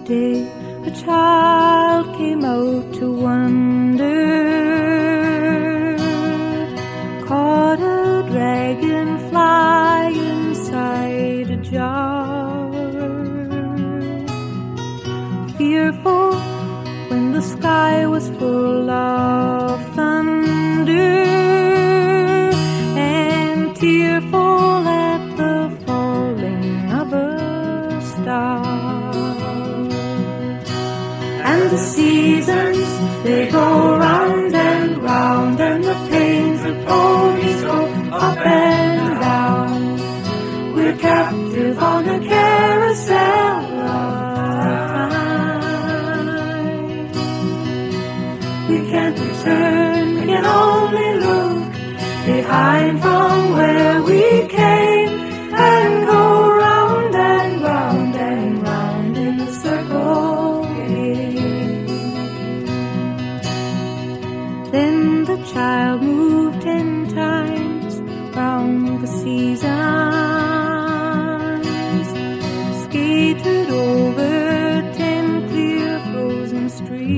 day a child came out to wander, caught a dragonfly inside a jar. Fearful when the sky was full of thunder, and tearful at the falling of a star. And the seasons, they go round and round, and the painted ponies go up and down. We're captive on a carousel of time. We can't return, we can only look behind from where we came, and go round and round and round in a circle. Then the child moved 10 times round the seasons, skated over 10 clear frozen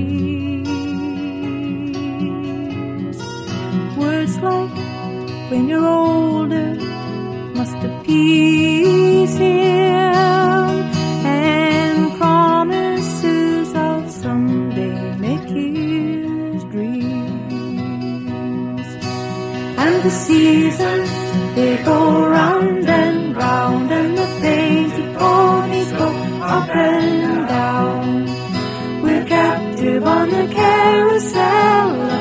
streams. Words like, when you're older, must appease him, and promises of someday make his dreams. And the seasons, they go round and round, and the painted ponies go up and down. We're captive on the carousel of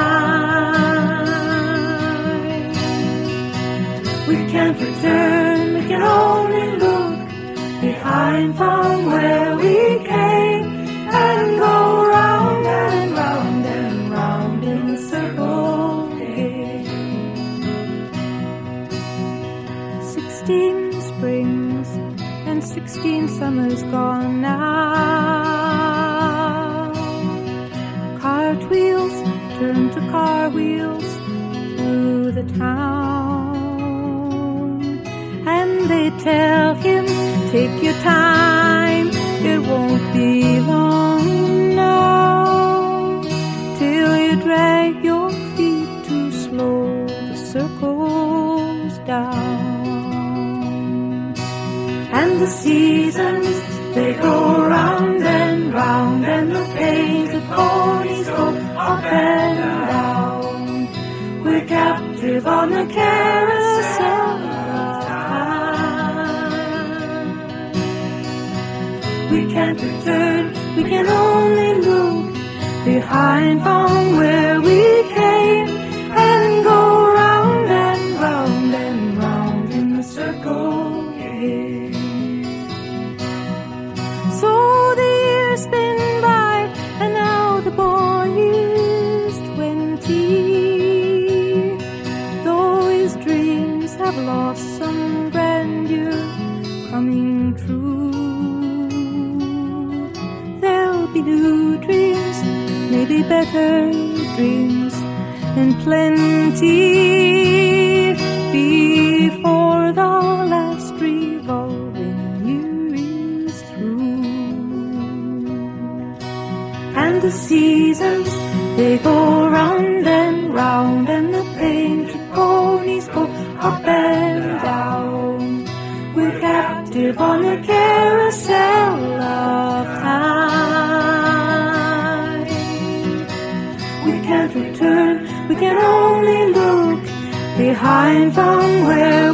time. We can't return, we can only look behind from where we came, and go round and round and round in a circle again. 16 springs and 16 summers gone now. Cartwheels turn to car wheels through the town, and they tell him, take your time, it won't be long now, till you drag your feet too slow, the circles down. And the seasons, they go round and round, and the painted ponies go up and down. We're captive on the carousel of time. We can't return, we can only look behind from where we came, and go round and round and round in the circle again. So the years spin by, and now the boy is 20. Though his dreams have lost some grandeur coming true, there'll be new dreams, maybe better dreams, and plenty before the last revolving year is through. And the seasons, they go round and round, and the painted ponies go up and down. We're captive on a carousel of time. We can't return, we can only look behind from where